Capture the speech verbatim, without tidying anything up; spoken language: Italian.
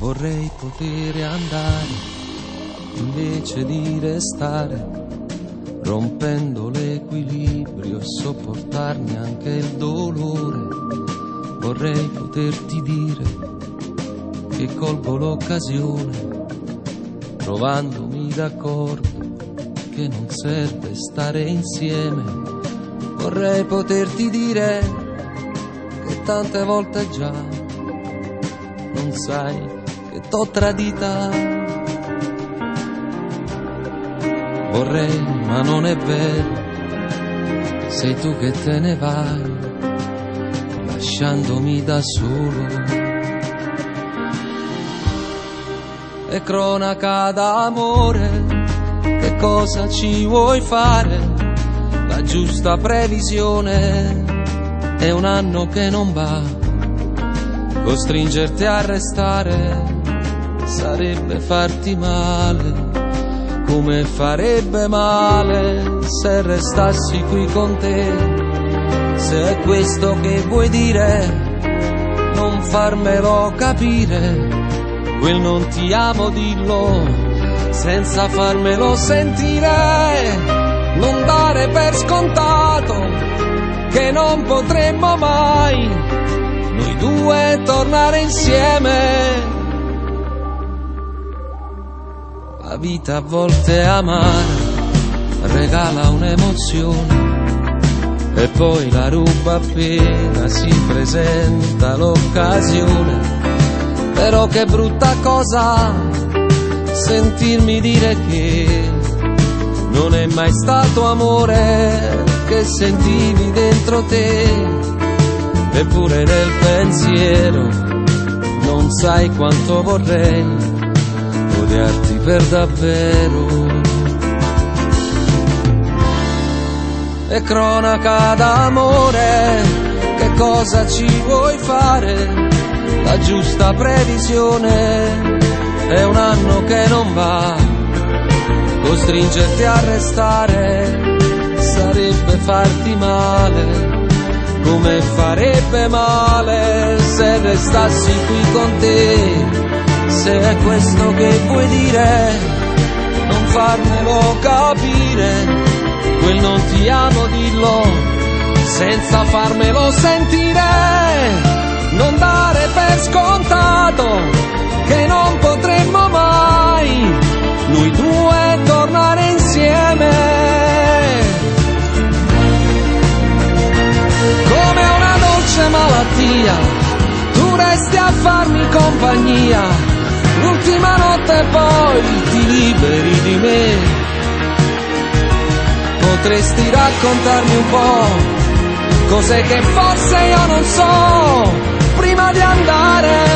Vorrei poter andare invece di restare, rompendo l'equilibrio e sopportarmi anche il dolore. Vorrei poterti dire che colgo l'occasione, trovandomi d'accordo che non serve stare insieme. Vorrei poterti dire che tante volte già non sai che t'ho tradita. Vorrei, ma non è vero, sei tu che te ne vai, lasciandomi da solo. È cronaca d'amore, che cosa ci vuoi fare? La giusta previsione è un anno che non va. Costringerti a restare sarebbe farti male, come farebbe male se restassi qui con te. Se è questo che vuoi dire, non farmelo capire, quel non ti amo dillo senza farmelo sentire. Non dare per scontato che non potremmo mai noi due tornare insieme. La vita a volte è amara, regala un'emozione e poi la ruba appena si presenta l'occasione. Però che brutta cosa sentirmi dire che non è mai stato amore che sentivi dentro te. Eppure nel pensiero non sai quanto vorrei odiarti per davvero. È cronaca d'amore, che cosa ci vuoi fare? La giusta previsione è un anno che non va. Costringerti a restare sarebbe farti male, come farebbe male se restassi qui con te. Se è questo che vuoi dire, non farmelo capire, quel non ti amo dillo senza farmelo sentire. Non dare per scontato che non potremmo mai noi due tornare insieme. Come una dolce malattia, tu resti a farmi compagnia. L'ultima notte poi ti liberi di me. Potresti raccontarmi un po' cos'è che forse io non so, prima di andare.